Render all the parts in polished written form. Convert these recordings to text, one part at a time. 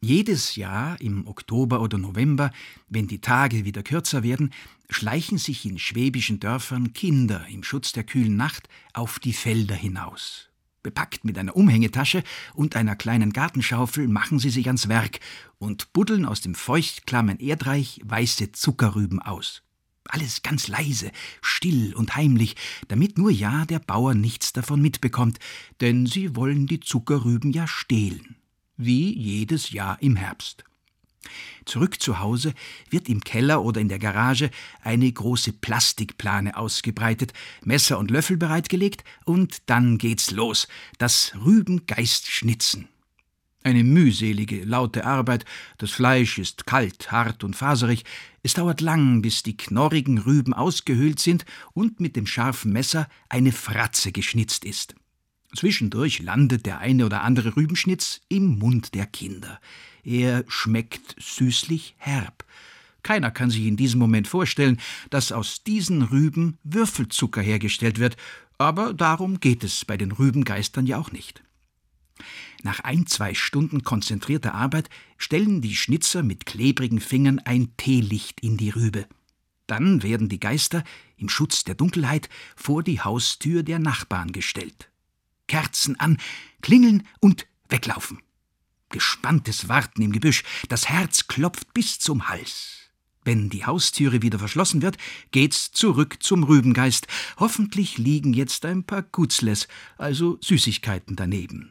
Jedes Jahr im Oktober oder November, wenn die Tage wieder kürzer werden, schleichen sich in schwäbischen Dörfern Kinder im Schutz der kühlen Nacht auf die Felder hinaus. Bepackt mit einer Umhängetasche und einer kleinen Gartenschaufel machen sie sich ans Werk und buddeln aus dem feuchtklammen Erdreich weiße Zuckerrüben aus. Alles ganz leise, still und heimlich, damit nur ja der Bauer nichts davon mitbekommt, denn sie wollen die Zuckerrüben ja stehlen. Wie jedes Jahr im Herbst. Zurück zu Hause wird im Keller oder in der Garage eine große Plastikplane ausgebreitet, Messer und Löffel bereitgelegt und dann geht's los, das Rübengeist-Schnitzen. Eine mühselige, laute Arbeit, das Fleisch ist kalt, hart und faserig, es dauert lang, bis die knorrigen Rüben ausgehöhlt sind und mit dem scharfen Messer eine Fratze geschnitzt ist. Zwischendurch landet der eine oder andere Rübenschnitz im Mund der Kinder. Er schmeckt süßlich herb. Keiner kann sich in diesem Moment vorstellen, dass aus diesen Rüben Würfelzucker hergestellt wird, aber darum geht es bei den Rübengeistern ja auch nicht. Nach 1-2 Stunden konzentrierter Arbeit stellen die Schnitzer mit klebrigen Fingern ein Teelicht in die Rübe. Dann werden die Geister im Schutz der Dunkelheit vor die Haustür der Nachbarn gestellt. Kerzen an, klingeln und weglaufen. Gespanntes Warten im Gebüsch, das Herz klopft bis zum Hals. Wenn die Haustüre wieder verschlossen wird, geht's zurück zum Rübengeist. Hoffentlich liegen jetzt ein paar Gutzles, also Süßigkeiten daneben.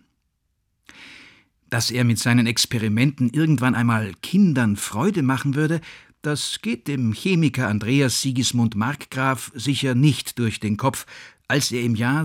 Dass er mit seinen Experimenten irgendwann einmal Kindern Freude machen würde, das geht dem Chemiker Andreas Sigismund Markgraf sicher nicht durch den Kopf, als er im Jahr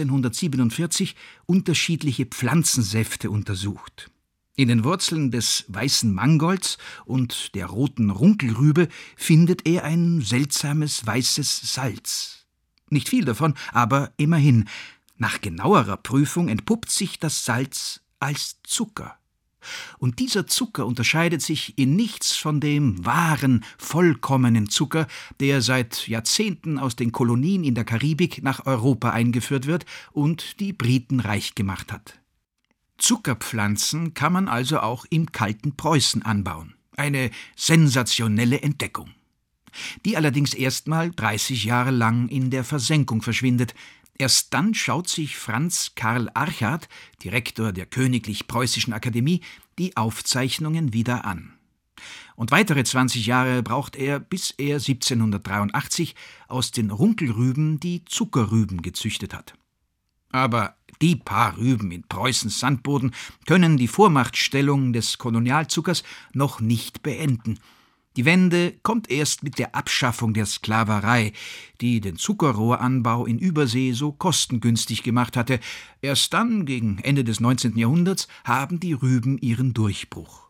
1747 unterschiedliche Pflanzensäfte untersucht. In den Wurzeln des weißen Mangolds und der roten Runkelrübe findet er ein seltsames weißes Salz. Nicht viel davon, aber immerhin. Nach genauerer Prüfung entpuppt sich das Salz als Zucker. Und dieser Zucker unterscheidet sich in nichts von dem wahren, vollkommenen Zucker, der seit Jahrzehnten aus den Kolonien in der Karibik nach Europa eingeführt wird und die Briten reich gemacht hat. Zuckerpflanzen kann man also auch im kalten Preußen anbauen. Eine sensationelle Entdeckung. Die allerdings erstmal 30 Jahre lang in der Versenkung verschwindet. Erst dann schaut sich Franz Karl Archard, Direktor der Königlich Preußischen Akademie, die Aufzeichnungen wieder an. Und weitere 20 Jahre braucht er, bis er 1783 aus den Runkelrüben die Zuckerrüben gezüchtet hat. Aber die paar Rüben in Preußens Sandboden können die Vormachtstellung des Kolonialzuckers noch nicht beenden. Die Wende kommt erst mit der Abschaffung der Sklaverei, die den Zuckerrohranbau in Übersee so kostengünstig gemacht hatte. Erst dann, gegen Ende des 19. Jahrhunderts, haben die Rüben ihren Durchbruch.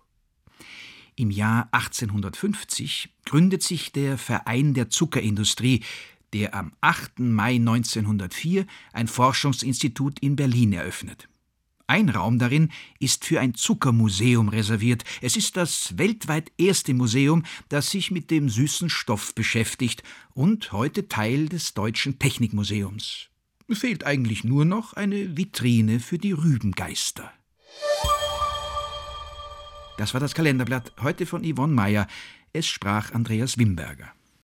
Im Jahr 1850 gründet sich der Verein der Zuckerindustrie, der am 8. Mai 1904 ein Forschungsinstitut in Berlin eröffnet. Ein Raum darin ist für ein Zuckermuseum reserviert. Es ist das weltweit erste Museum, das sich mit dem süßen Stoff beschäftigt und heute Teil des Deutschen Technikmuseums. Fehlt eigentlich nur noch eine Vitrine für die Rübengeister. Das war das Kalenderblatt, heute von Yvonne Meyer. Es sprach Andreas Wimberger.